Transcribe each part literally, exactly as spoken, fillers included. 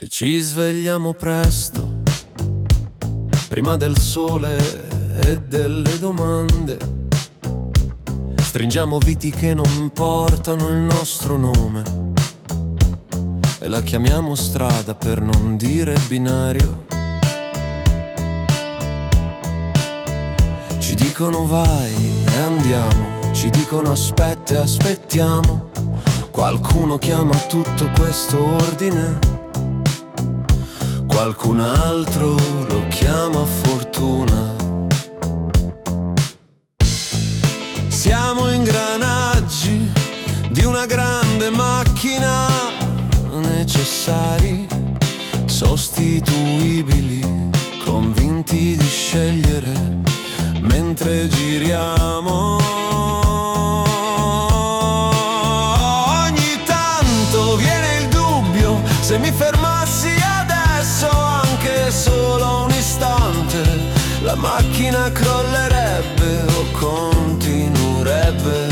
E ci svegliamo presto, prima del sole e delle domande. Stringiamo viti che non portano il nostro nome e la chiamiamo strada per non dire binario. Ci dicono vai e andiamo, ci dicono aspetta e aspettiamo. Qualcuno chiama tutto questo ordine, qualcun altro lo chiama fortuna. Siamo ingranaggi di una grande macchina, necessari, sostituibili, convinti di scegliere mentre giriamo. Ogni tanto viene il dubbio, se mi fermassi adesso, anche solo un istante, la macchina crollerebbe o continuerebbe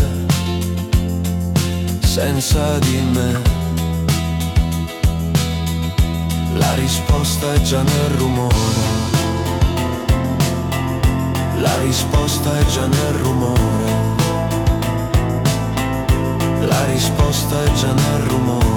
senza di me. La risposta è già nel rumore, la risposta è già nel rumore, la risposta è già nel rumore.